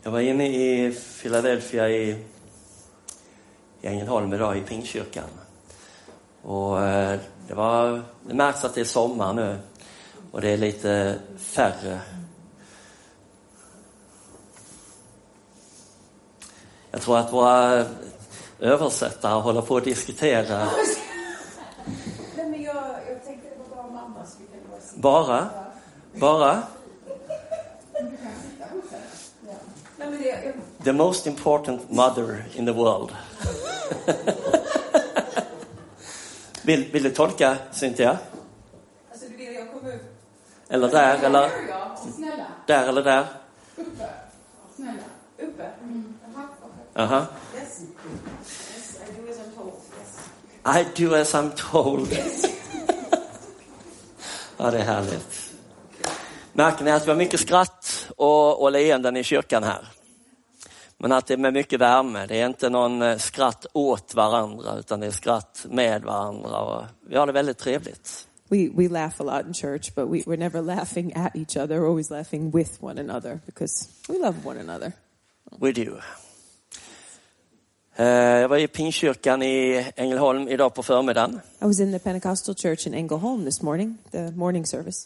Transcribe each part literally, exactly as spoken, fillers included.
Jag var inne i Philadelphia i, i Ängelholm idag i Pingstkyrkan. Och eh, det var det märks att det är sommar nu och det är lite färre. Jag tror att våra översättare håller på att diskutera. Nej, men jag, jag tänkte det var bara mamma. Bara? Bara? The most important mother in the world. vill, vill du tolka, Cynthia? Alltså, du vill jag kommer upp. Eller där, eller? Ja, snälla. Där eller där? Uppe. Snälla. Uppe. Mm. Aha. Uh-huh. Yes. Yes, I do as I'm told. Yes. I do as I'm told. Ja, det är härligt. Märker ni att vi har mycket skratt och, och leenden i kyrkan här? Men att det är med mycket värme. Det är inte någon skratt åt varandra utan det är skratt med varandra. Och vi har det väldigt trevligt. We we laugh a lot in church, but we, we're never laughing at each other. We're always laughing with one another because we love one another. We do. Uh, jag var i Pingstkyrkan i Ängelholm idag på förmiddagen. I was in the Pentecostal church in Ängelholm this morning, the morning service.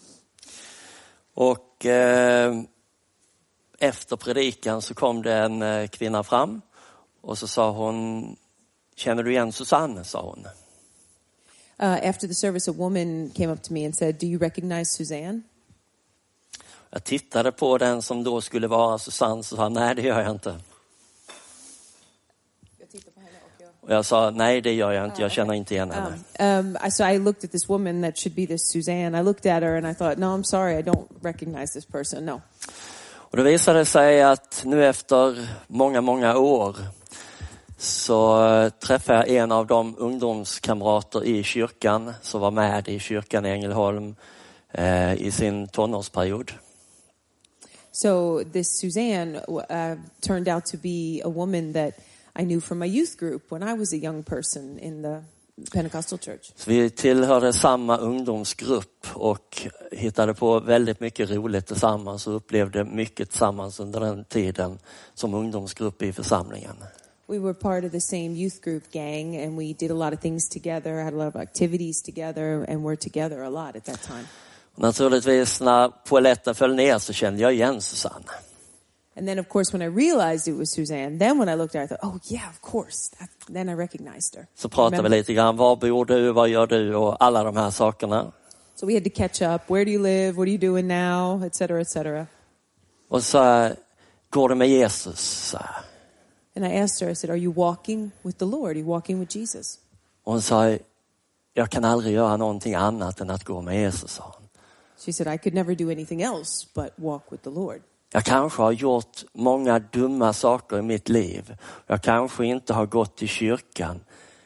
Och uh, efter predikan så kom det en uh, kvinna fram och så sa hon, känner du igen Susanne, sa hon. Uh, after the service a woman came up to me and said, do you recognize Suzanne? Jag tittade på den som då skulle vara Susanne och sa, nej det gör jag inte. Och jag sa, nej det gör jag inte, jag känner inte igen henne. Um, um, so I looked at this woman that should be this Suzanne. I looked at her and I thought, no, I'm sorry, I don't recognize this person, no. Och då visade det sig att nu efter många, många år så träffade jag en av de ungdomskamrater i kyrkan som var med i kyrkan i Ängelholm eh, i sin tonårsperiod. So this Suzanne uh, turned out to be a woman that I knew from my youth group when I was a young person in the Pentecostal church. Så vi tillhörde samma ungdomsgrupp och hittade på väldigt mycket roligt tillsammans och upplevde mycket tillsammans under den tiden som ungdomsgrupp i församlingen. We were part of the same youth group gang and we did a lot of things together, had a lot of activities together and were together a lot at that time. Och naturligtvis när poletten föll ner så kände jag igen Susanne. And then of course when I realized it was Suzanne, then when I looked at her I thought, oh yeah, of course. That, then I recognized her. Så pratade vi lite grann, var bor du, vad gör du och alla de här sakerna. So we had to catch up, where do you live, what are you doing now, et cetera, et cetera. Och så går det med Jesus, så. And I asked her, I said, are you walking with the Lord? Are you walking with Jesus? Och hon sa, jag kan aldrig göra någonting annat än att gå med Jesus, sa hon. She said, I could never do anything else but walk with the Lord. Jag kanske har gjort många dumma saker i mitt liv. Jag kanske inte har gått till kyrkan.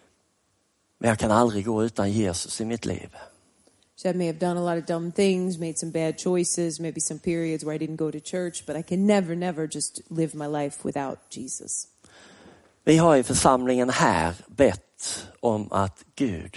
Men jag kan aldrig gå utan Jesus i mitt liv. So I may have done a lot of dumb things, made some bad choices, maybe some periods where I didn't go to church, but I can never, never just live my life without Jesus. Vi har i församlingen här bett om att Gud,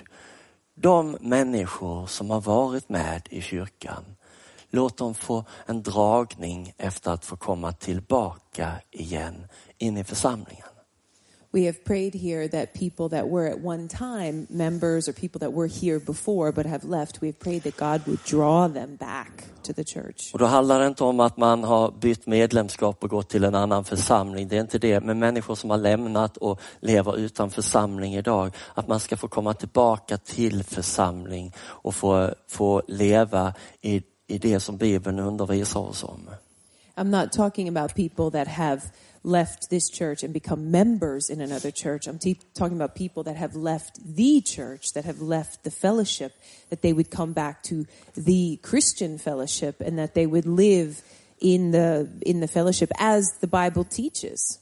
de människor som har varit med i kyrkan, låt dem få en dragning efter att få komma tillbaka igen in i församlingen. We have prayed here that people that were at one time members or people that were here before but have left, we have prayed that God would draw them back to the church. Och då handlar det inte om att man har bytt medlemskap och gått till en annan församling. Det är inte det. Men människor som har lämnat och lever utan församling idag, att man ska få komma tillbaka till församling och få, få leva i, i det som Bibeln undervisar oss om. I'm not talking about people that have left this church and become members in another church. I'm te- talking about people that have left the church, that have left the fellowship, that they would come back to the Christian fellowship and that they would live in the in the fellowship as the Bible teaches.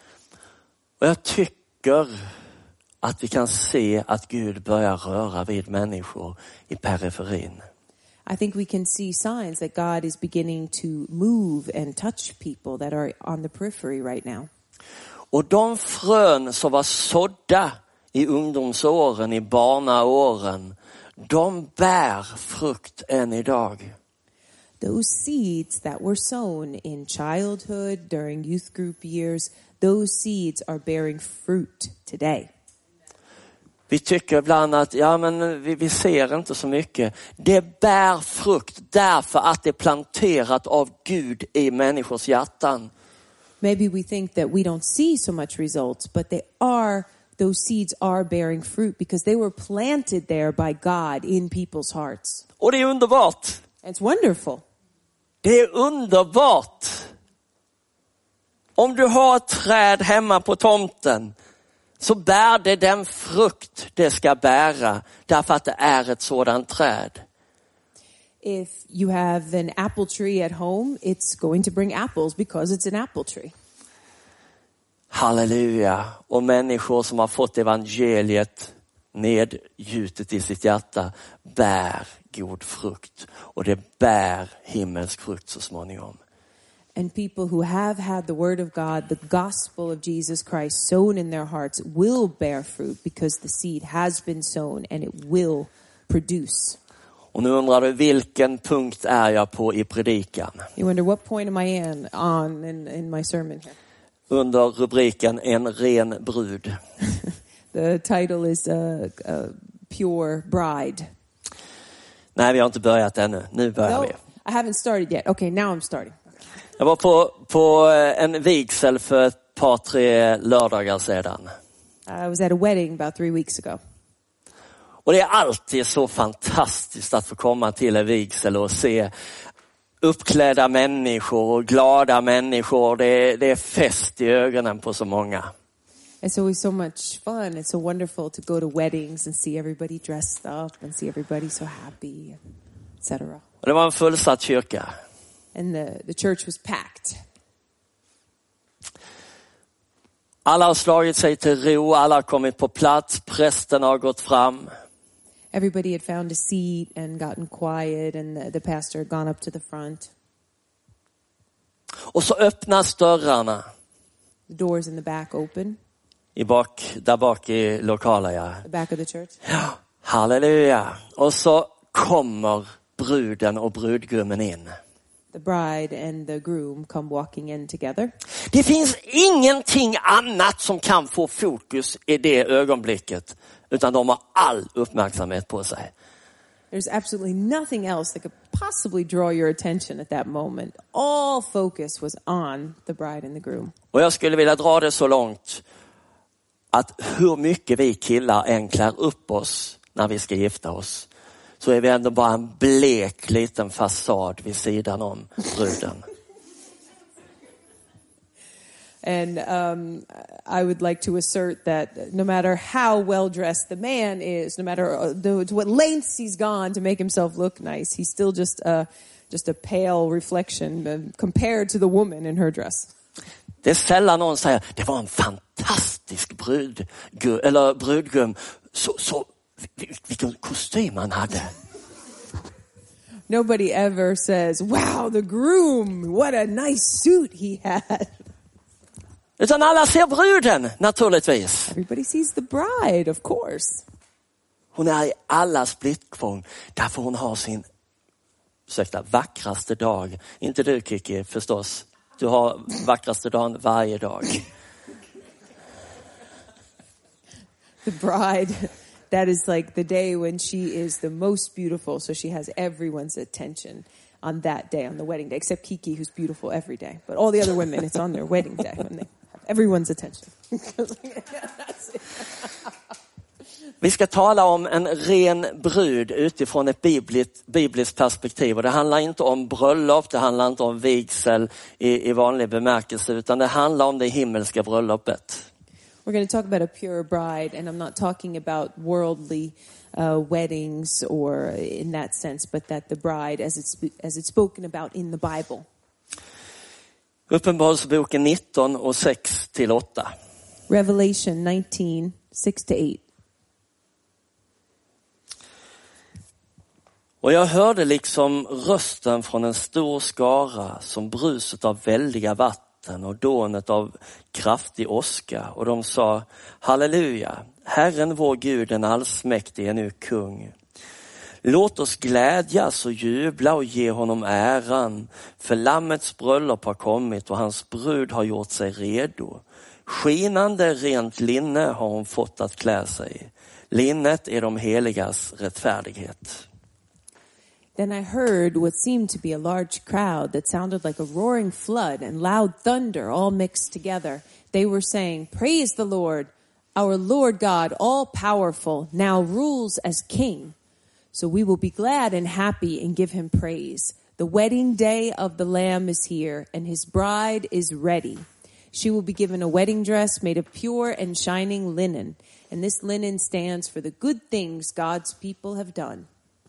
Och jag tycker att vi kan se att Gud börjar röra vid människor i periferin. I think we can see signs that God is beginning to move and touch people that are on the periphery right now. Och de frön som var sådda i ungdomsåren, i barnaåren, de bär frukt än idag. those seeds that were sown in childhood, during youth group years, those seeds are bearing fruit today. Vi tycker ibland att ja, men vi, vi ser inte så mycket. Det bär frukt därför att det är planterat av Gud i människors hjärtan. Maybe we think that we don't see so much results, but they are, those seeds are bearing fruit because they were planted there by God in people's hearts. Och det är underbart. It's wonderful. Det är underbart. Om du har ett träd hemma på tomten så bär det den frukt det ska bära därför att det är ett sådant träd. If you have an apple tree at home, it's going to bring apples because it's an apple tree. Halleluja. Och människor som har fått evangeliet nedgjutet i sitt hjärta bär god frukt. Och det bär himmelsk frukt så småningom. And people who have had the word of God, the gospel of Jesus Christ sown in their hearts will bear fruit because the seed has been sown and it will produce. Och nu undrar du, vilken punkt är jag på i predikan? You wonder, what point am I in, on in, in my sermon here? Under rubriken En ren brud. The title is a, a Pure Bride. Nej, vi har inte börjat ännu. Nu börjar No, vi. I haven't started yet. Okay, now I'm starting. Jag var på, på en vigsel för ett par, tre lördagar sedan. I was at a wedding about three weeks ago. Och det är alltid så fantastiskt att få komma till en vigsel och se uppklädda människor och glada människor. Det är, det är fest i ögonen på så många. It's always so much fun. It's so wonderful to go to weddings and see everybody dressed up and see everybody so happy, et cetera. Och det var en fullsatt kyrka. And the, the church was packed. Alla har slagit sig till ro, alla har kommit på plats, prästen har gått fram. Everybody had found a seat and gotten quiet, and the, the pastor had gone up to the front. Och så öppnas dörrarna. The doors in the back open, I bak, där bak i lokalen, ja. the back of the church. Ja, halleluja. Och så kommer bruden och brudgummen in. The bride and the groom come walking in together. Det finns ingenting annat som kan få fokus i det ögonblicket, utan de har all uppmärksamhet på sig. There's absolutely nothing else that could possibly draw your attention at that moment. All focus was on the bride and the groom. Och jag skulle vilja dra det så långt att hur mycket vi killar än klär upp oss när vi ska gifta oss, så är vi ändå bara en blek liten fasad vid sidan om bruden. And um, I would like to assert that no matter how well dressed the man is, no matter the, to what lengths he's gone to make himself look nice, he's still just a, just a pale reflection compared to the woman in her dress. Det är sällan någon säger, det var en fantastisk brud, eller brudgum, så, så vilken kostym han hade. Nobody ever says, wow, the groom, what a nice suit he had. Utan alla ser bruden, naturligtvis. Everybody sees the bride, of course. Hon är i allas blickfång, därför hon har sin ursäkta, vackraste dag. Inte du, Kiki, förstås. Du har vackraste dagen varje dag. The bride, that is like the day when she is the most beautiful, so she has everyone's attention on that day, on the wedding day, except Kiki, who's beautiful every day. But all the other women, it's on their wedding day when they have everyone's attention. Vi ska tala om en ren brud utifrån ett bibliskt, bibliskt perspektiv. Och det handlar inte om bröllop, det handlar inte om vigsel i, i vanlig bemärkelse, utan det handlar om det himmelska bröllopet. We're going to talk about a pure bride, and I'm not talking about worldly uh, weddings or in that sense, but that the bride, as it's as it's spoken about in the Bible. Uppenbarelseboken nitton och sex till åtta. Revelation nineteen, six to eight. Och jag hörde liksom rösten från en stor skara som bruset av väldiga vatten och dånet av kraftig åska. Och de sa, halleluja, Herren vår Gud, den allsmäktige, är nu kung. Låt oss glädjas och jubla och ge honom äran, för lammets bröllop har kommit och hans brud har gjort sig redo. Skinande rent linne har hon fått att klä sig. Linnet är de heligas rättfärdighet. Then I heard what seemed to be a large crowd that sounded like a roaring flood and loud thunder all mixed together. They were saying, "Praise the Lord, our Lord God, all powerful, now rules as king. So we will be glad and happy and give him praise. The wedding day of the Lamb is here, and his bride is ready. She will be given a wedding dress made of pure and shining linen, and this linen stands for the good things God's people have done."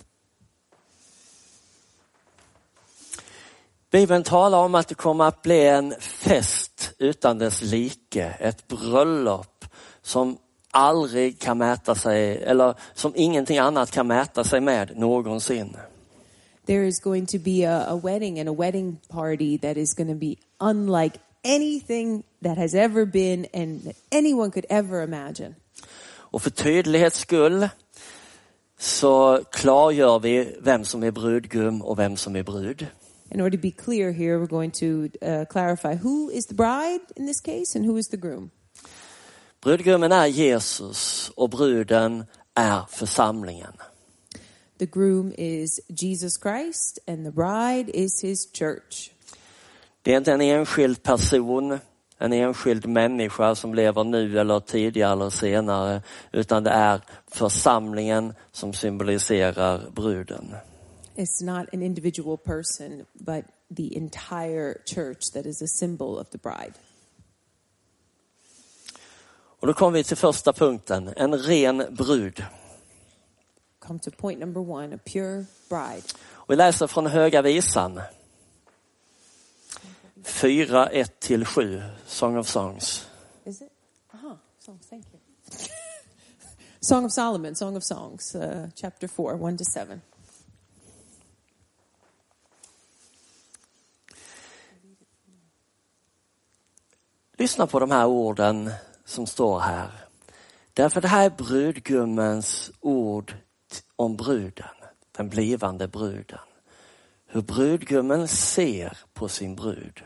Bibeln talar om att det kommer att bli en fest utan dess like, ett bröllop som aldrig kan mäta sig, eller som ingenting annat kan mäta sig med någonsin. There is going to be a, a wedding and a wedding party that is going to be unlike anything that has ever been and that anyone could ever imagine. Och för tydlighets skull så klargör vi vem som är brudgum och vem som är brud. In order to be clear here, we're going to uh, clarify who is the bride in this case and who is the groom. Brudgummen är Jesus och bruden är församlingen. The groom is Jesus Christ and the bride is his church. Det är inte en enskild person, en enskild människa som lever nu eller tidigare eller senare, utan det är församlingen som symboliserar bruden. It's not an individual person, but the entire church that is a symbol of the bride. Och då kommer vi till första punkten, en ren brud. Come to point number one, a pure bride. Och vi läser från Höga visan. fyra, ett till sju, Song of Songs. Is it? Uh-huh. Song, thank you. Song of Solomon, Song of Songs, uh, chapter four, one to seven. Lyssna på de här orden som står här. Därför det här är brudgummens ord om bruden, den blivande bruden. Hur brudgummen ser på sin brud.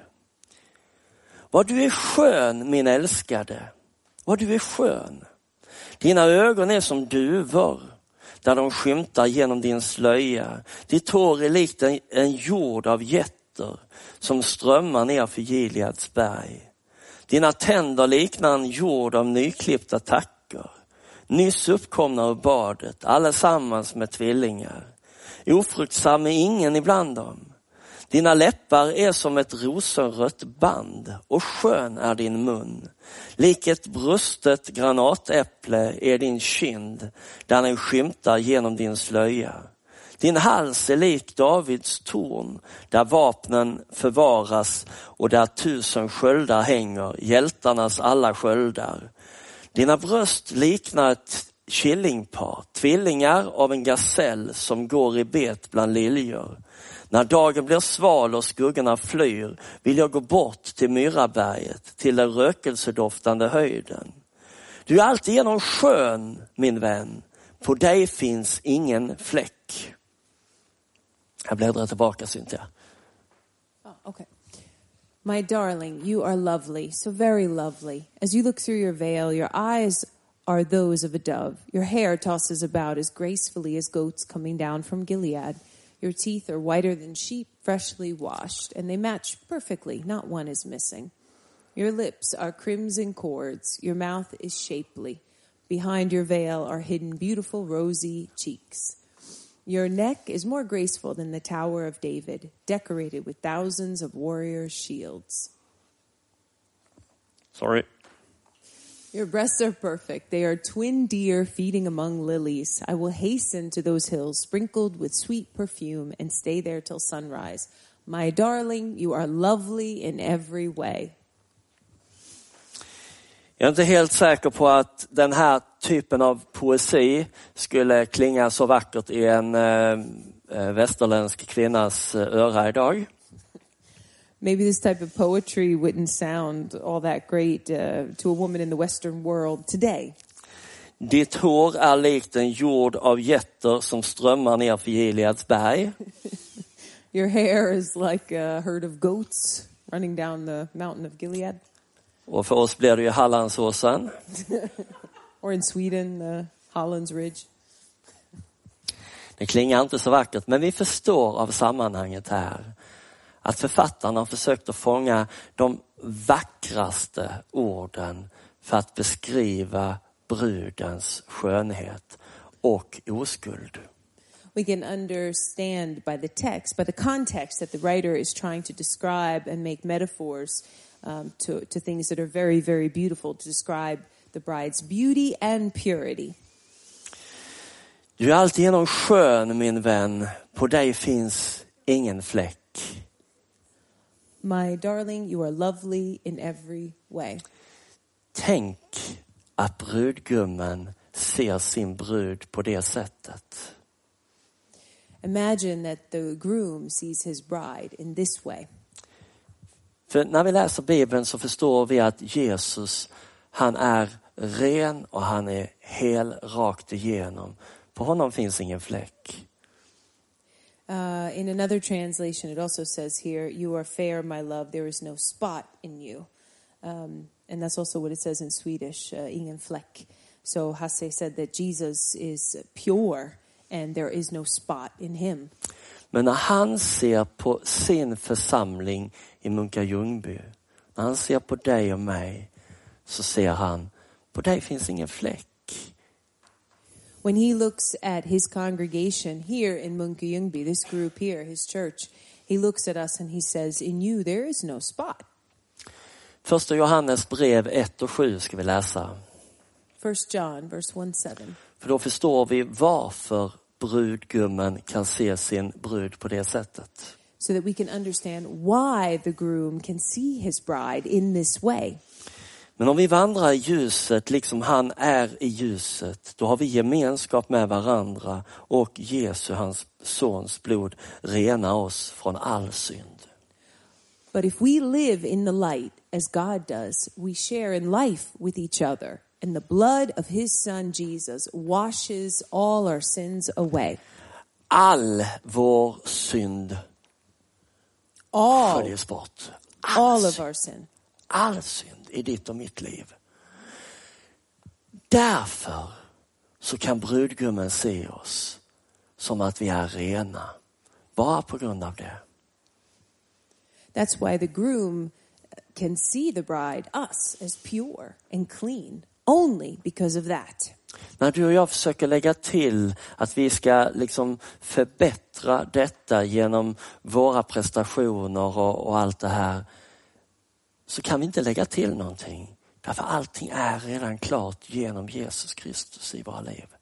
Vad du är skön, min älskade. Vad du är skön. Dina ögon är som duvor, där de skymtar genom din slöja. Ditt hår är likt en, en jord av jätter som strömmar ner för Gileads berg. Dina tänder liknar en jord av nyklippta tackor. Nyss uppkomna ur badet, allesammans med tvillingar. Ofruktsam är ingen ibland dem. Dina läppar är som ett rosenrött band och skön är din mun. Lik ett brustet granatäpple är din kind, där den skymtar genom din slöja. Din hals är lik Davids torn, där vapnen förvaras och där tusen sköldar hänger, hjältarnas alla sköldar. Dina bröst liknar ett killingpar, tvillingar av en gasell som går i bet bland liljor. När dagen blir sval och skuggorna flyr vill jag gå bort till Myraberget, till den rökelsedoftande höjden. Du är alltigenom skön, min vän. På dig finns ingen fläck. Jag bläddrar tillbaka, Cynthia. Oh, okay. My darling, you are lovely, so very lovely. As you look through your veil, your eyes are those of a dove. Your hair tosses about as gracefully as goats coming down from Gilead. Your teeth are whiter than sheep, freshly washed, and they match perfectly. Not one is missing. Your lips are crimson cords. Your mouth is shapely. Behind your veil are hidden beautiful rosy cheeks. Your neck is more graceful than the Tower of David, decorated with thousands of warriors' shields. Sorry. Your breasts are perfect. They are twin deer feeding among lilies. I will hasten to those hills, sprinkled with sweet perfume, and stay there till sunrise. My darling, you are lovely in every way. Jag är inte helt säker på att den här typen av poesi skulle klinga så vackert i en äh, västerländsk kvinnas öra idag. Maybe this type of poetry wouldn't sound all that great uh, to a woman in the Western world today. Ditt hår är likt en jord av getter som strömmar ner för Gileads berg. Your hair is like a herd of goats running down the mountain of Gilead. Och för oss blir det ju Hallandsåsen. Or in Sweden, the Hollands Ridge. Det klingar inte så vackert, men vi förstår av sammanhanget här att författarna har försökt att fånga de vackraste orden för att beskriva brudens skönhet och oskuld. We can understand by the text, by the context, that the writer is trying to describe and make metaphors um, to, to things that are very, very beautiful, to describe the bride's beauty and purity. Du är alltigenom skön, min vän. På dig finns ingen fläck. My darling, you are lovely in every way. Tänk att brudgummen ser sin brud på det sättet. Imagine that the groom sees his bride in this way. För när vi läser Bibeln så förstår vi att Jesus, han är ren och han är hel rakt igenom. På honom finns ingen fläck. Uh, in another translation, it also says here, you are fair, my love, there is no spot in you. Um, and that's also what it says in Swedish, uh, ingen fläck. So Hasse said that Jesus is pure and there is no spot in him. Men när han ser på sin församling i Munka Ljungby, när han ser på dig och mig, så ser han, på dig finns ingen fläck. When he looks at his congregation here in Munka Ljungby, this group here, his church, he looks at us and he says, in you there is no spot. Första Johannes brev ett och sju ska vi läsa. First John, verse one seven. För då förstår vi varför brudgummen kan se sin brud på det sättet. So that we can understand why the groom can see his bride in this way. Men om vi vandrar i ljuset liksom han är i ljuset, då har vi gemenskap med varandra och Jesu, hans sons blod, renar oss från all synd. But if we live in the light as God does, we share in life with each other. And the blood of his son Jesus washes all our sins away. All vår synd All, sköljes bort. all of our sin. All synd i ditt och mitt liv. Därför så kan brudgummen se oss som att vi är rena. Bara på grund av det. That's why the groom can see the bride, us, as pure and clean. Only because of that. När du och jag försöker lägga till att vi ska liksom förbättra detta genom våra prestationer och, och allt det här, så kan vi inte lägga till någonting. Därför allting är redan klart genom Jesus Kristus i våra liv.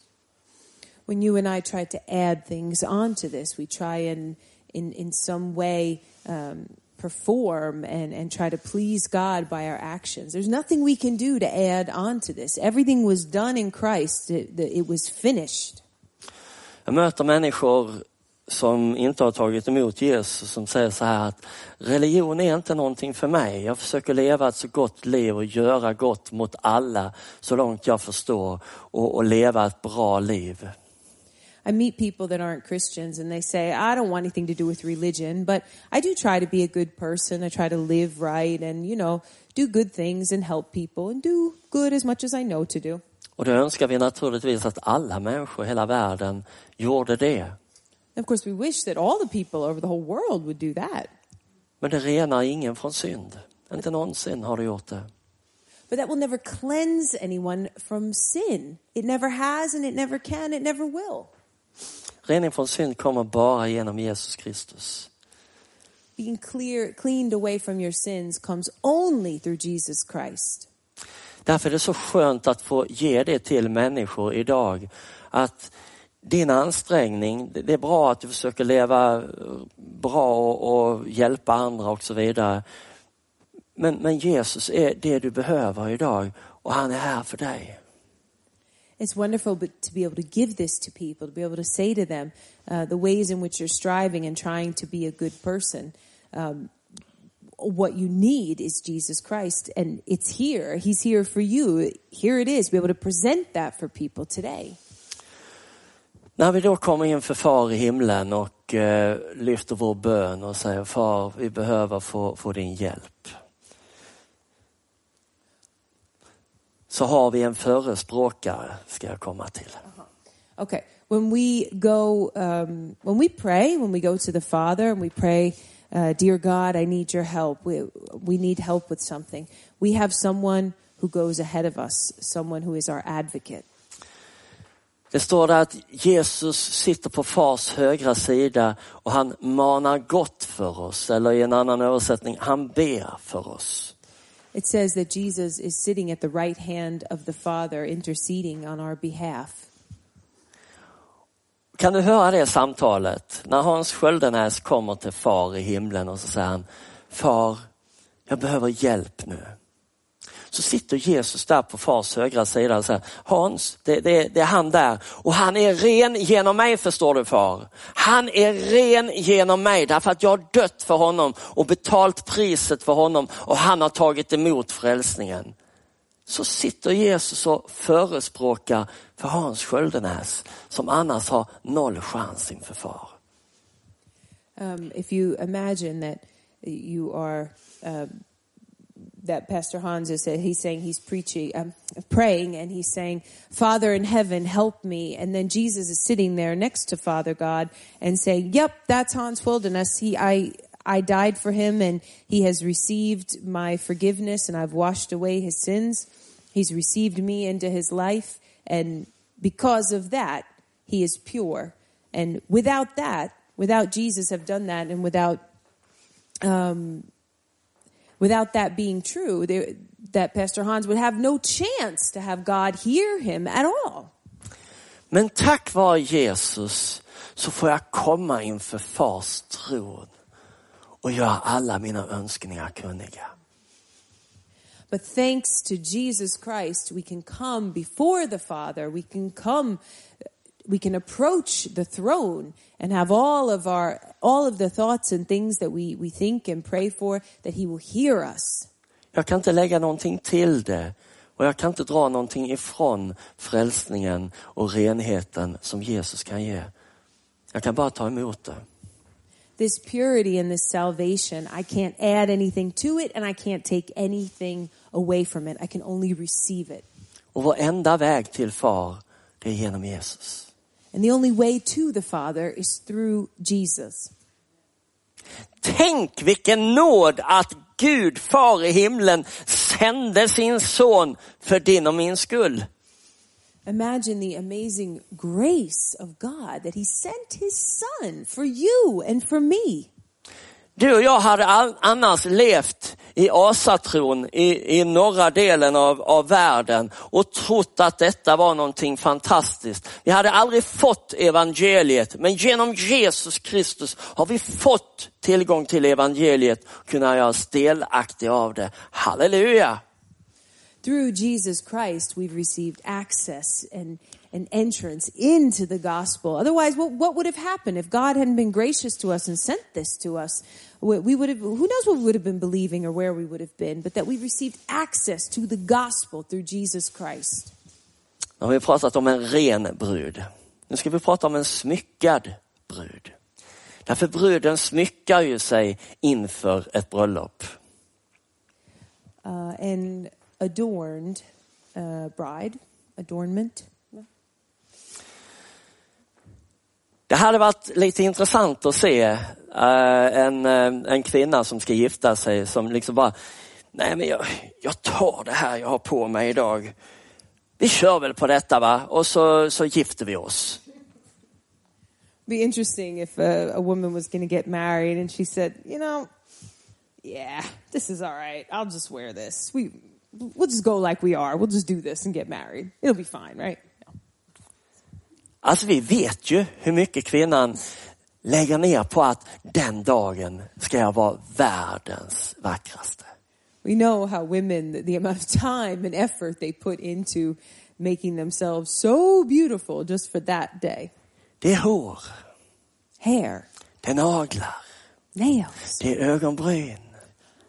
When you and I try to add things onto this, we try and in, in some way um, perform and, and try to please God by our actions. There's nothing we can do to add on to this. Everything was done in Christ. It, it was finished. Jag möter människor som inte har tagit emot Jesus som säger så här att religion är inte någonting för mig. Jag försöker leva ett så gott liv och göra gott mot alla så långt jag förstår och, och leva ett bra liv. I meet people that aren't Christians and they say, I don't want anything to do with religion, but I do try to be a good person. I try to live right and, you know, do good things and help people and do good as much as I know to do. Och då önskar vi naturligtvis att alla människor i hela världen gjorde det. And of course, we wish that all the people over the whole world would do that. Men det renar ingen från synd. Inte någonsin har det gjort det. But that will never cleanse anyone from sin. It never has and it never can, it never will. Rening från synd kommer bara genom Jesus Kristus. Being clear, cleaned away from your sins comes only through Jesus Christ. Därför är det så skönt att få ge det till människor idag. Att din ansträngning, det är bra att du försöker leva bra och hjälpa andra och så vidare. Men, men Jesus är det du behöver idag och han är här för dig. It's wonderful but to be able to give this to people, to be able to say to them uh, the ways in which you're striving and trying to be a good person. Um, what you need is Jesus Christ, and it's here. He's here for you. Here it is. Be able to present that for people today. När vi då kommer inför far i himlen och eh, lyfter vår bön och säger far, vi behöver få, få din hjälp. Så har vi en förespråkare, ska jag komma till. Uh-huh. Okay. When we go, um, when we pray, when we go to the Father and we pray, uh, dear God, I need your help. We, we need help with something. We have someone who goes ahead of us, someone who is our advocate. Det står där att Jesus sitter på fars högra sida och han manar gott för oss. Eller i en annan översättning, han ber för oss. It says that Jesus is sitting at the right hand of the Father interceding on our behalf. Kan du höra det samtalet? När Hans Sköldenäs kommer till far i himlen och så säger han, far, jag behöver hjälp nu. Så sitter Jesus där på fars högra sida och säger, Hans, det, det, det är han där. Och han är ren genom mig, förstår du far. Han är ren genom mig därför att jag har dött för honom och betalt priset för honom. Och han har tagit emot frälsningen. Så sitter Jesus och förespråkar för Hans Sköldenäs som annars har noll chans inför far. Um, if you imagine that you are... Um, that Pastor Hans is he's saying he's preaching, um, praying, and he's saying, Father in heaven, help me. And then Jesus is sitting there next to Father God and saying, yep, that's Hans Sköldenäs. He, I, I died for him and he has received my forgiveness and I've washed away his sins. He's received me into his life. And because of that, he is pure. And without that, without Jesus have done that and without, um, Without that being true, they, that Pastor Hans would have no chance to have God hear him at all. Men tack vare Jesus så får jag komma inför fars tron och göra alla mina önskningar kunniga. But thanks to Jesus Christ, we can come before the Father. We can come, we can approach the throne and have all of our, all of the thoughts and things that we, we think and pray for, that he will hear us. Jag kan inte lägga någonting till det och jag kan inte dra någonting ifrån frälsningen och renheten som Jesus kan ge. Jag kan bara ta emot det. This purity and this salvation, I can't add anything to it and I can't take anything away from it. I can only receive it. Och vår enda väg till far, det är genom Jesus. And the only way to the Father is through Jesus. Tänk vilken nåd att Gud, far i himlen, sände sin son för din och min skull. Imagine the amazing grace of God that he sent his son for you and for me. Du och jag hade all, annars levt i asatron i, i norra delen av, av världen och trott att detta var någonting fantastiskt. Vi hade aldrig fått evangeliet, men genom Jesus Kristus har vi fått tillgång till evangeliet och kunna göra oss delaktiga av det. Halleluja! Through Jesus Christ we've received access and an entrance into the gospel. Otherwise, what, what would have happened if God hadn't been gracious to us and sent this to us? We, we would have, who knows what we would have been believing or where we would have been, but that we received access to the gospel through Jesus Christ. Nu har vi pratat om en ren brud. Nu ska vi prata om en smyckad brud. Därför bruden smyckar ju sig inför ett bröllop. Uh, an adorned uh, bride, adornment. Det hade varit lite intressant att se uh, en, uh, en kvinna som ska gifta sig som liksom bara, nej men jag, jag tar det här jag har på mig idag. Vi kör väl på detta va? Och så, så gifter vi oss. Be interesting if a, a woman was going to get married and she said, you know, yeah, this is all right. I'll just wear this. We, we'll just go like we are. We'll just do this and get married. It'll be fine, right? Alltså vi vet ju hur mycket kvinnan lägger ner på att den dagen ska jag vara världens vackraste. We know how women, the amount of time and effort they put into making themselves so beautiful just for that day. Det är hår. Hair. Det är naglar. Nails. Det är ögonbryn.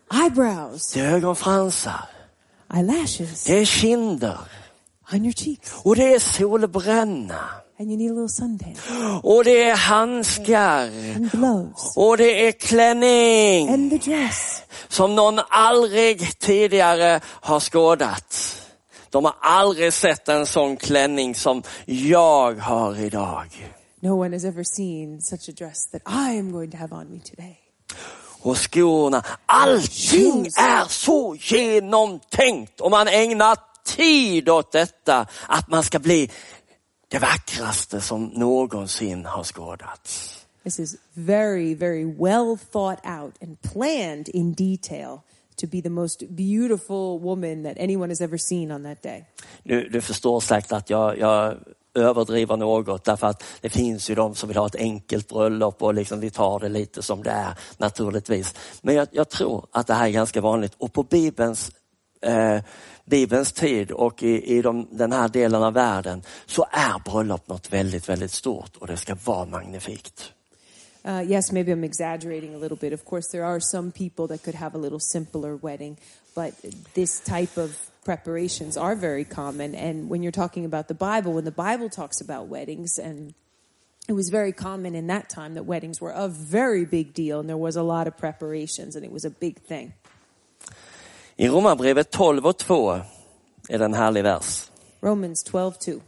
eyebrows, Det är ögonfransar. eyelashes, Det är kinder. on your cheeks. Och det är solbränna. And you need a little suntan. Och det är handskar. And gloves. Och det är klänning. And the dress. Som någon aldrig tidigare har skådat. De har aldrig sett en sån klänning som jag har idag. No one has ever seen such a dress that I am going to have on me today. Och skorna, allting är så genomtänkt. Och man ägnar tid åt detta. Att man ska bli det vackraste som någonsin har skådats. This is very, very well thought out and planned in detail to be the most beautiful woman that anyone has ever seen on that day. Du, du förstår säkert att jag, jag överdriver något, därför att det finns ju de som vill ha ett enkelt bröllop och liksom vi tar det lite som det är naturligtvis. Men jag, jag tror att det här är ganska vanligt, och på Bibelns eh, Bibelns tid och i, i de, den här delen av världen så är bröllop något väldigt, väldigt stort, och det ska vara magnifikt. Uh, yes, maybe I'm exaggerating a little bit. Of course, there are some people that could have a little simpler wedding, but this type of preparations are very common. And when you're talking about the Bible, when the Bible talks about weddings, and it was very common in that time that weddings were a very big deal, and there was a lot of preparations, and it was a big thing. I Romarbrevet tolv och två är det en härlig vers. Romans twelve two.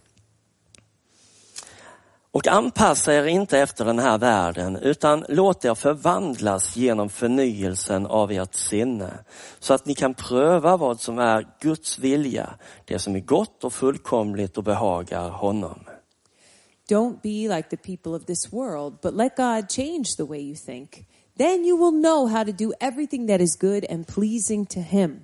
Och anpassa er inte efter den här världen, utan låt er förvandlas genom förnyelsen av ert sinne, så att ni kan pröva vad som är Guds vilja, det som är gott och fullkomligt och behagar honom. Don't be like the people of this world, but let God change the way you think. Then you will know how to do everything that is good and pleasing to him.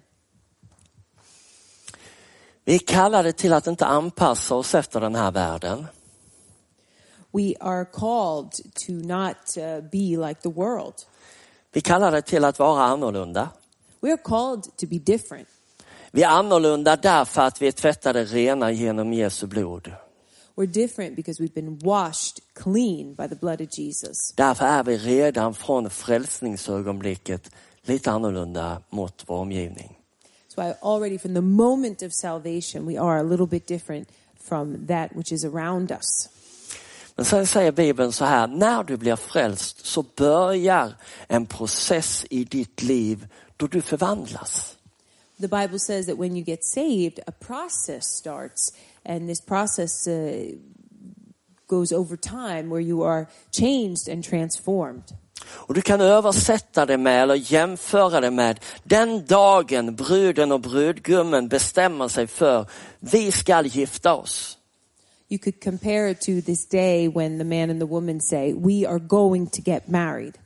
Vi är kallade till att inte anpassa oss efter den här världen. We are called to not uh, be like the world. Vi kallar det till att vara annorlunda. We are called to be different. Vi är annorlunda därför att vi är tvättade rena genom Jesu blod. We're different because we've been washed clean by the blood of Jesus. Därför är vi redan från frälsningsögonblicket lite annorlunda mot vår omgivning. So I, already from the moment of salvation, we are a little bit different from that which is around us. Men sen säger Bibeln så här: när du blir frälst så börjar en process i ditt liv då du förvandlas. The Bible says that when you get saved, a process starts, and this process uh, goes over time where you are changed and transformed. Och du kan översätta det med eller jämföra det med den dagen bruden och brudgummen bestämmer sig för vi ska gifta oss. You could compare it to this day when the man and the woman say, we are going to get married.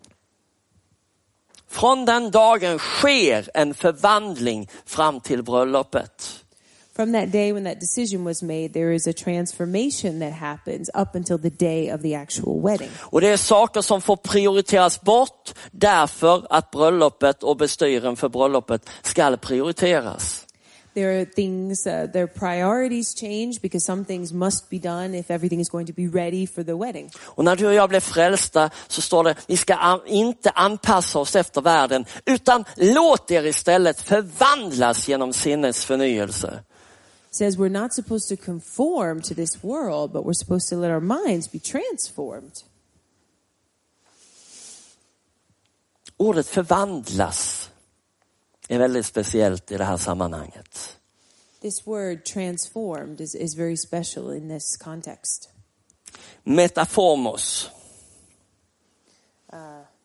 Från den dagen sker en förvandling fram till bröllopet. From that day when that decision was made, there is a transformation that happens up until the day of the actual wedding. Och det är saker som får prioriteras bort därför att bröllopet och bestyren för bröllopet ska prioriteras. There are things, uh, their priorities change because some things must be done if everything is going to be ready for the wedding. Och när du och jag blev frälsta så står det, vi ska an- inte anpassa oss efter världen, utan låt er istället förvandlas genom sinnets förnyelse. It says we're not supposed to conform to this world, but we're supposed to let our minds be transformed. Ordet förvandlas är väldigt speciellt i det här sammanhanget. This word transformed is, is very special in this context. Metaformos. Uh.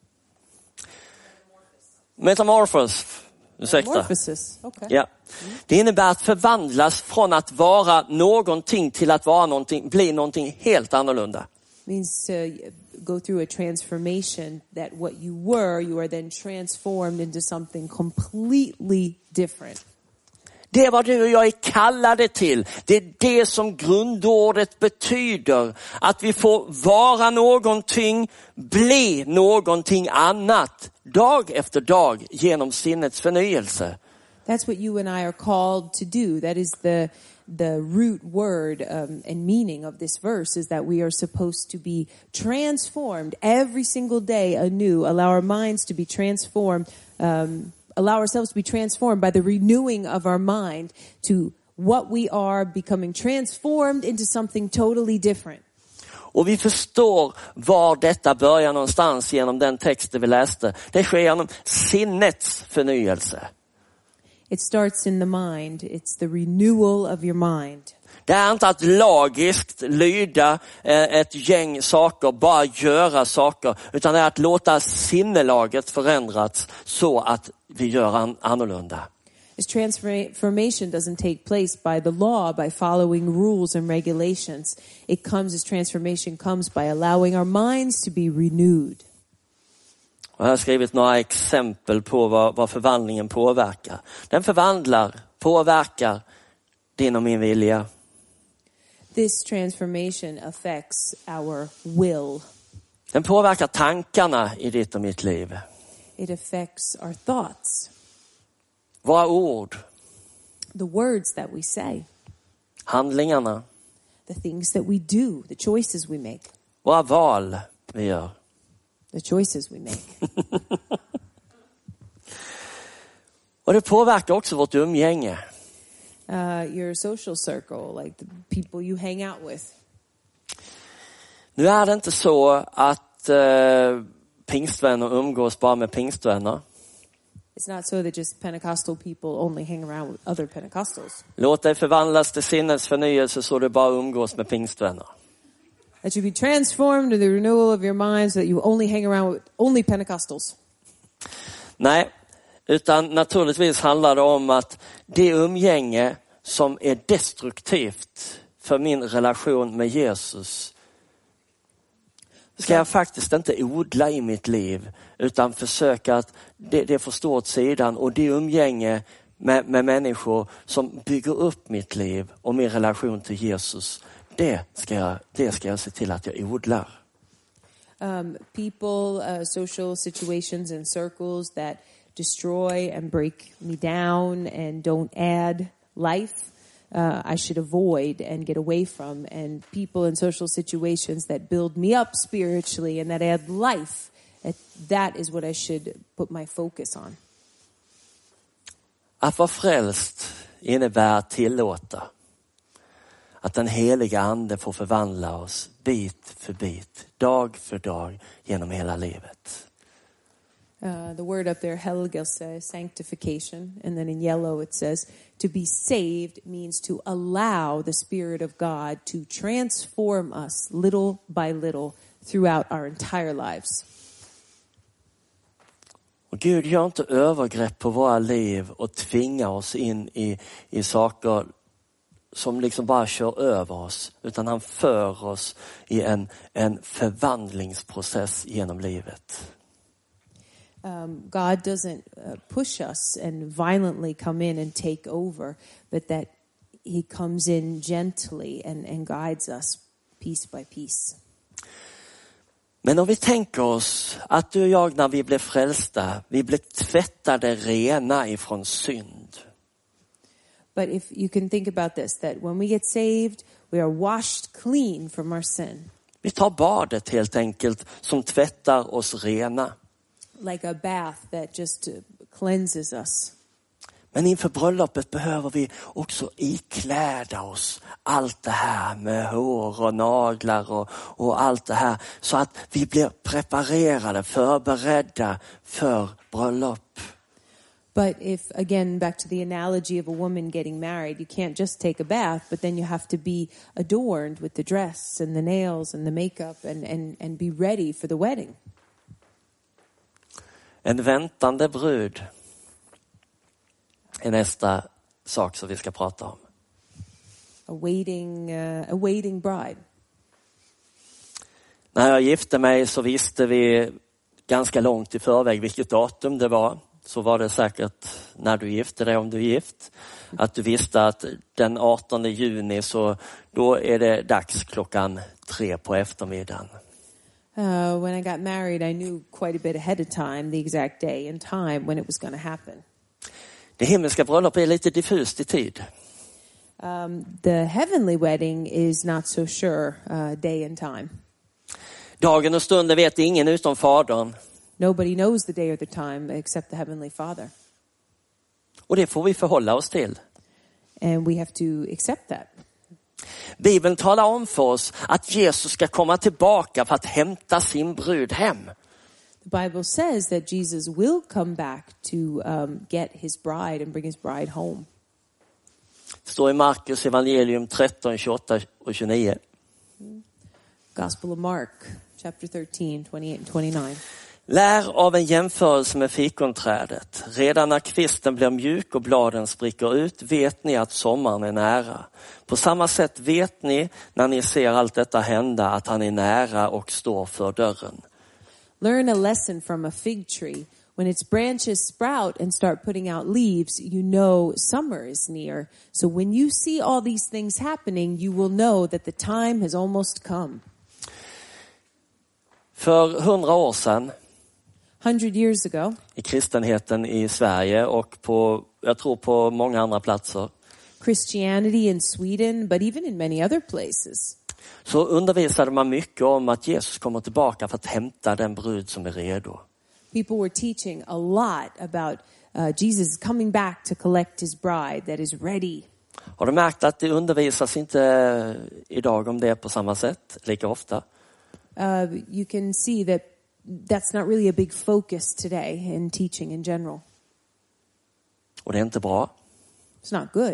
Metamorphos. Ursäkta. Metamorphosis. Okay. Ja. Det innebär att förvandlas från att vara någonting till att vara någonting, bli någonting helt annorlunda. Means to go through a transformation that what you were, you are then transformed into something completely different. Det är vad du och jag är kallade till. Det är det som grundordet betyder. Att vi får vara någonting, bli någonting annat. Dag efter dag genom sinnets förnyelse. That's what you and I are called to do. That is the the root word um, and meaning of this verse, is that we are supposed to be transformed every single day anew. Allow our minds to be transformed um, allow ourselves to be transformed by the renewing of our mind to what we are, becoming transformed into something totally different. Och vi förstår var detta börjar någonstans genom den texten vi läste. Det sker genom sinnets förnyelse. It starts in the mind. It's the renewal of your mind. Det är inte att lagiskt lyda ett gäng saker, bara göra saker, utan det är att låta sinnelaget förändras så att vi gör annorlunda. This transformation doesn't take place by the law, by following rules and regulations. It comes, this transformation comes by allowing our minds to be renewed. Jag har skrivit några exempel på vad, vad förvandlingen påverkar. Den förvandlar, påverkar din och min vilja. This transformation affects our will. Den påverkar tankarna i ditt och mitt liv. It affects our thoughts. Våra ord. The words that we say. Handlingarna. The things that we do, the choices we make. Våra val vi gör. The choices we make. Och det påverkar också vårt umgänge. Uh, your social circle, like the people you hang out with. Nu är det inte så att uh, pingstvänner umgås bara med pingstvänner. It's not so that just Pentecostal people only hang around with other Pentecostals. Låt dig förvandlas till sinnets förnyelse så du bara umgås med pingstvänner. That you be transformed to the renewal of your mind so that you only hang around with only Pentecostals. Nej, utan naturligtvis handlar det om att det umgänge som är destruktivt för min relation med Jesus ska jag faktiskt inte odla i mitt liv, utan försöka att det, det får stå åt sidan, och det umgänge med, med människor som bygger upp mitt liv och min relation till Jesus, det ska jag, det ska jag se till att jag odlar. Um, people, uh, social situations and circles that destroy and break me down and don't add life, uh, I should avoid and get away from. And people in social situations that build me up spiritually and that add life, that is what I should put my focus on. Att vara frälst innebär att tillåta att den heliga ande får förvandla oss bit för bit, dag för dag genom hela livet. Uh, the word up there, helgelse, sanctification, and then in yellow it says, to be saved means to allow the Spirit of God to transform us little by little throughout our entire lives. Och Gud gör inte övergrepp på våra liv och tvingar oss in i, i saker som liksom bara kör över oss, utan han för oss i en, en förvandlingsprocess genom livet. Um, God doesn't uh, push us and violently come in and take over, but that he comes in gently and, and guides us piece by piece. Men om vi tänker oss att du och jag, när vi blev frälsta, vi blev tvättade rena ifrån synd. But if you can think about this, that when we get saved, we are washed clean from our sin. Vi tar badet helt enkelt som tvättar oss rena. Like a bath that just uh, cleanses us. Men inför bröllopet behöver vi också ikläda oss allt det här med hår och naglar och, och allt det här, så att vi blir preparerade, förberedda för bröllop. But if, again, back to the analogy of a woman getting married, you can't just take a bath, but then you have to be adorned with the dress and the nails and the makeup and, and, and be ready for the wedding. En väntande brud är nästa sak som vi ska prata om. A waiting, uh, a waiting bride. När jag gifte mig så visste vi ganska långt i förväg vilket datum det var. Så var det säkert när du gifte dig, om du är gift. Att du visste att den artonde juni, så då är det dags klockan tre på eftermiddagen. Uh, when I got married, I knew quite a bit ahead of time, the exact day and time when it was going to happen. Det himmelska bröllopet är lite diffust i tid. Um, the heavenly wedding is not so sure uh, day and time. Dagen och stunden vet ingen utom Fadern. Nobody knows the day or the time except the Heavenly Father. Och det får vi förhålla oss till. And we have to accept that. Bibeln talar om för oss att Jesus ska komma tillbaka för att hämta sin brud hem. The Bible says that Jesus will come back to um, get his bride and bring his bride home. Det står i Markus evangelium tretton, tjugoåtta och tjugonio. Gospel of Mark, chapter thirteen, twenty-eight and twenty-nine. Lär av en jämförelse med fikonträdet. Redan när kvisten blir mjuk och bladen spricker ut vet ni att sommaren är nära. På samma sätt vet ni när ni ser allt detta hända att han är nära och står för dörren. Learn a lesson from a fig tree. When its branches sprout and start putting out leaves, you know summer is near. So when you see all these things happening, you will know that the time has almost come. För hundra år sedan Hundred years ago, i kristenheten i Sverige och på, jag tror på många andra platser, Christianity in Sweden, but even in many other places, så undervisade man mycket om att Jesus kommer tillbaka för att hämta den brud som är redo. people were teaching a lot about uh, Jesus coming back to collect his bride that is ready. Har du märkt att det undervisas inte idag om det på samma sätt, lika ofta? Uh, you can see that that's not really a big focus today in teaching in general. Och det är inte bra. It's not good.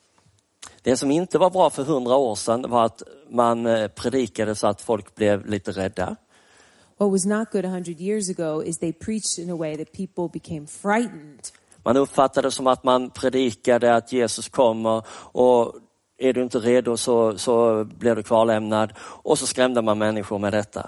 Det som inte var bra för hundra år sedan var att man predikade så att folk blev lite rädda. What was not good a hundred years ago is they preached in a way that people became frightened. Man uppfattade som att man predikade att Jesus kommer och är du inte redo så, så blir du kvarlämnad. Och så skrämde man människor med detta.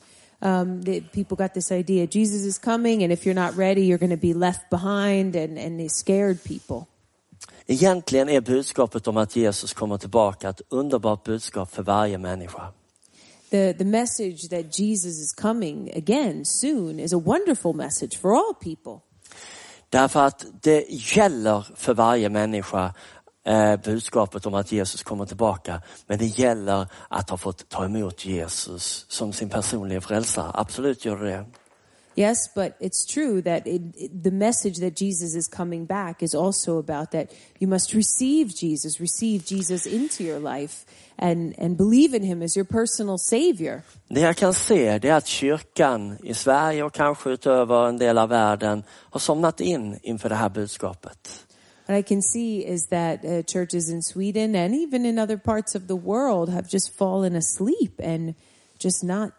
Um, the, people got this idea, Jesus is coming and if you're not ready you're going to be left behind, and, and they scared people. Egentligen är budskapet om att Jesus kommer tillbaka ett underbart budskap för varje människa. The, the message that Jesus is coming again soon is a wonderful message for all people. Därför att det gäller för varje människa eh, budskapet om att Jesus kommer tillbaka. Men det gäller att ha fått ta emot Jesus som sin personliga frälsare. Absolut gör det. Yes, but it's true that it, it, the message that Jesus is coming back is also about that you must receive Jesus, receive Jesus into your life and, and believe in him as your personal savior. Det jag kan se det är att kyrkan i Sverige och kanske utöver en del av världen har somnat in inför det här budskapet. What I can see is that uh, churches in Sweden and even in other parts of the world have just fallen asleep and just not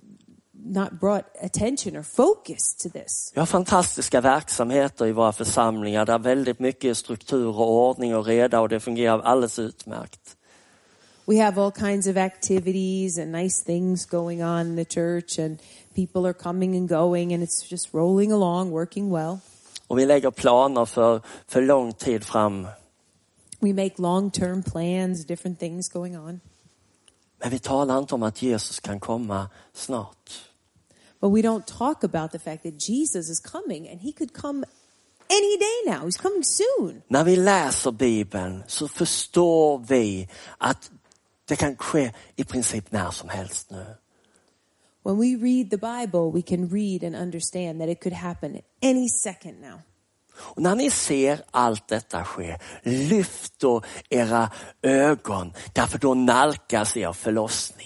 not brought attention or focus to this. Vi har fantastiska verksamheter i våra församlingar där väldigt mycket är struktur och ordning och reda och det fungerar alldeles utmärkt. We have all kinds of activities and nice things going on in the church and people are coming and going and it's just rolling along, working well. Och vi lägger planer för, för lång tid fram. We make long-term plans, different things going on. Men vi talar inte om att Jesus kan komma snart. But we don't talk about the fact that Jesus is coming and he could come any day now. He's coming soon. När vi läser Bibeln så förstår vi att det kan ske i princip när som helst nu. When we read the Bible, we can read and understand that it could happen any second now. Och när ni ser allt detta ske, lyft då era ögon, därför då nalkas er förlossning.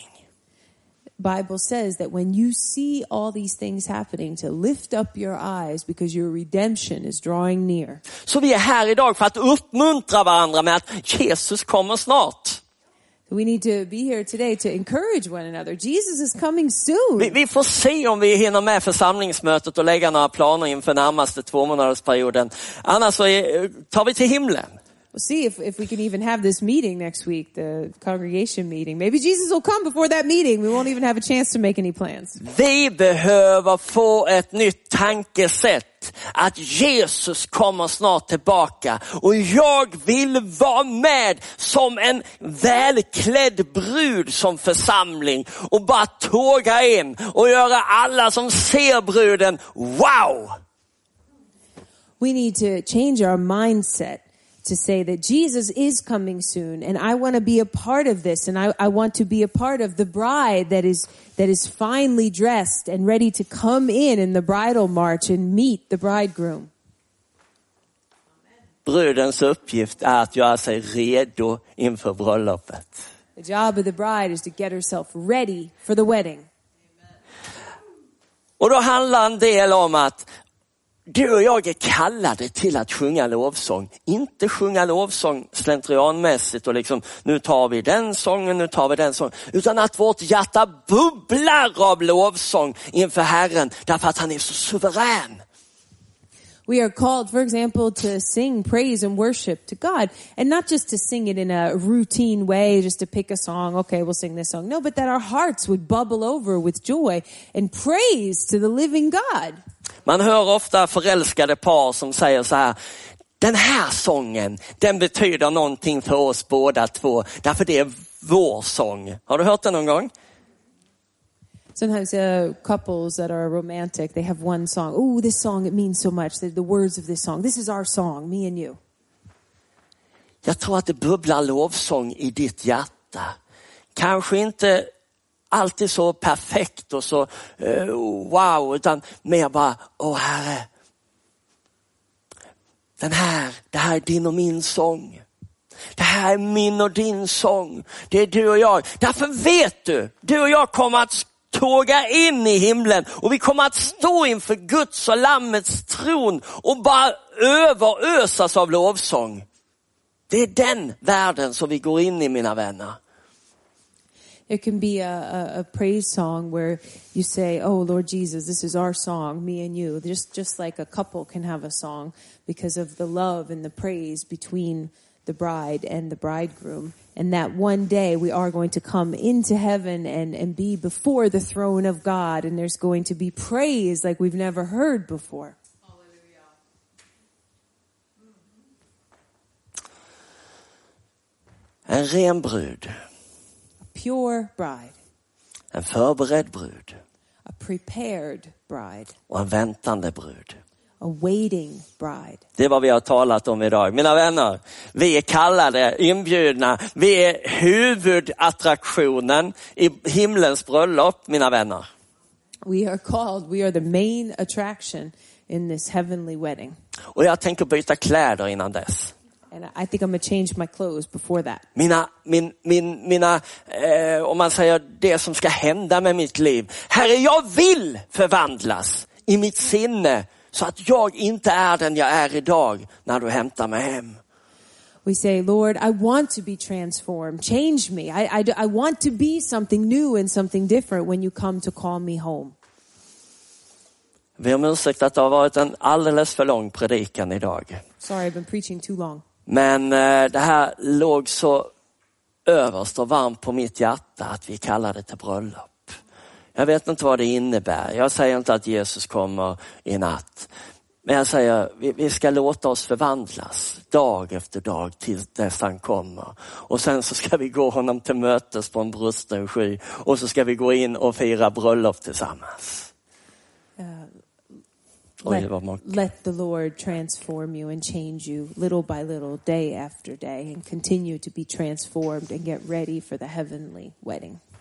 Bible says that when you see all these things happening, to lift up your eyes because your redemption is drawing near. Så vi är här idag för att uppmuntra varandra med att Jesus kommer snart. We need to be here today to encourage one another. Jesus is coming soon. Vi, vi får se om vi hinner med församlingsmötet och lägga några planer inför närmaste två månadersperioden. Annars så är, tar vi till himlen. We'll see if, if we can even have this meeting next week, the congregation meeting. Maybe Jesus will come before that meeting. We won't even have a chance to make any plans. Vi behöver få ett nytt tankesätt. Att Jesus kommer snart tillbaka. Och jag vill vara med som en välklädd brud som församling. Och bara tåga in och göra alla som ser bruden, wow! We need to change our mindset to say that Jesus is coming soon and I want to be a part of this, and I, I want to be a part of the bride that is that is finely dressed and ready to come in in the bridal march and meet the bridegroom. brudens uppgift är att göra sig redo inför bröllopet. The job of the bride is to get herself ready for the wedding. Och då handlar en del om att du och jag är kallade till att sjunga lovsång. Inte sjunga lovsång slentrianmässigt och liksom nu tar vi den sången, nu tar vi den sången. Utan att vårt hjärta bubblar av lovsång inför Herren därför att han är så suverän. We are called, for example, to sing praise and worship to God. And not just to sing it in a routine way, just to pick a song. Okay, we'll sing this song. No, but that our hearts would bubble over with joy and praise to the living God. Man hör ofta förälskade par som säger så här: den här sången, den betyder någonting för oss båda två. Därför det är vår sång. Har du hört den någon gång? Sometimes uh, couples that are romantic, they have one song. Oh, this song, it means so much. The, the words of this song. This is our song, me and you. Jag tror att det bubblar lovsång i ditt hjärta. Kanske inte alltid så perfekt och så uh, wow, utan mer bara, åh Herre. Den här, det här är din och min sång. Det här är min och din sång. Det är du och jag. Därför vet du, du och jag kommer att tåga in i himlen och vi kommer att stå inför Guds och Lammets tron och bara överösas av lovsång. Det är den världen som vi går in i, mina vänner. It can be a, a, a praise song where you say, oh Lord Jesus, this is our song, me and you. Just, just like a couple can have a song because of the love and the praise between the bride and the bridegroom. And that one day we are going to come into heaven and, and be before the throne of God. And there's going to be praise like we've never heard before. En ren brud. A pure bride. En förberedd brud. A prepared bride. Och en väntande brud. A waiting bride. Det är vad vi har talat om idag. Mina vänner, vi är kallade, inbjudna. Vi är huvudattraktionen i himlens bröllop, mina vänner. We are called, we are the main attraction in this heavenly wedding. Och jag tänker byta kläder innan dess. And I think I'm going to change my clothes before that. Mina, min, min, mina eh, om man säger det som ska hända med mitt liv. Herre, jag vill förvandlas i mitt sinne. Så att jag inte är den jag är idag när du hämtar mig hem. We say, Lord, I want to be transformed. Change me. I, I, I want to be something new and something different when you come to call me home. Vi har ursäkt att det har varit en alldeles för lång predikan idag. Sorry, I've been preaching too long. Men eh, det här låg så överst och varmt på mitt hjärta att vi kallar det till bröllop. Jag vet inte vad det innebär. Jag säger inte att Jesus kommer i natt. Men jag säger, vi, vi ska låta oss förvandlas dag efter dag till dess han kommer. Och sen så ska vi gå honom till mötes på en brusten sky. Och så ska vi gå in och fira bröllop tillsammans. Uh, Oj, let, vad man... let the Lord transform you and change you little by little, day after day, and continue to be transformed and get ready for the heavenly wedding.